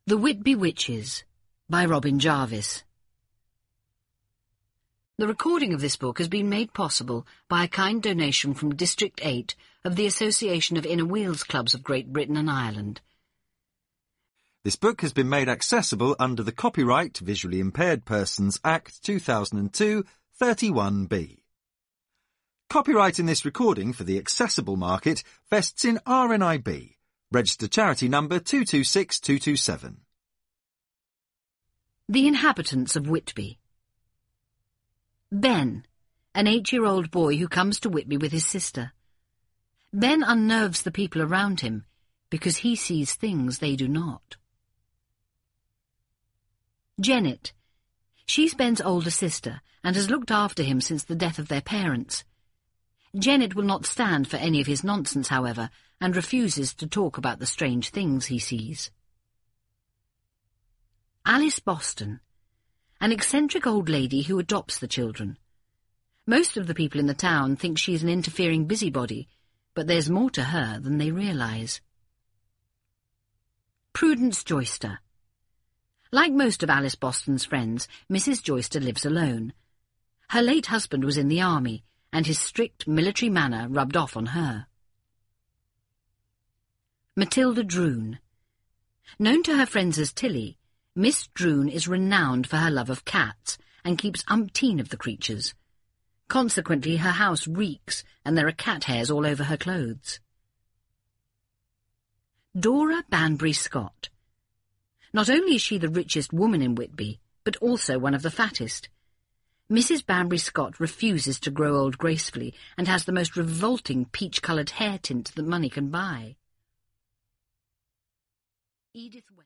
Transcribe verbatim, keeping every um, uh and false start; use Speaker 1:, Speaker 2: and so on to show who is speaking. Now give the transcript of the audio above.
Speaker 1: The Whitby Witches by Robin Jarvis. The recording of this book has been made possible by a kind donation from District eight of the Association of Inner Wheels Clubs of Great Britain and Ireland.
Speaker 2: This book has been made accessible under the Copyright Visually Impaired Persons Act two thousand two, thirty-one B. Copyright in this recording for the accessible market vests in R N I B, registered charity number two two six two two seven.
Speaker 1: The Inhabitants of Whitby. Ben, an eight-year-old boy who comes to Whitby with his sister. Ben unnerves the people around him because he sees things they do not. Janet. She's Ben's older sister and has looked after him since the death of their parents. Janet will not stand for any of his nonsense, however, and refuses to talk about the strange things he sees. Alice Boston, an eccentric old lady who adopts the children. Most of the people in the town think she's an interfering busybody, but there's more to her than they realise. Prudence Joyster. Like most of Alice Boston's friends, Missus Joyster lives alone. Her late husband was in the army, and his strict military manner rubbed off on her. Matilda Droon. Known to her friends as Tilly, Miss Droon is renowned for her love of cats and keeps umpteen of the creatures. Consequently, her house reeks and there are cat hairs all over her clothes. Dora Banbury Scott. Not only is she the richest woman in Whitby, but also one of the fattest. Missus Banbury Scott refuses to grow old gracefully and has the most revolting peach-coloured hair tint that money can buy. Edith West.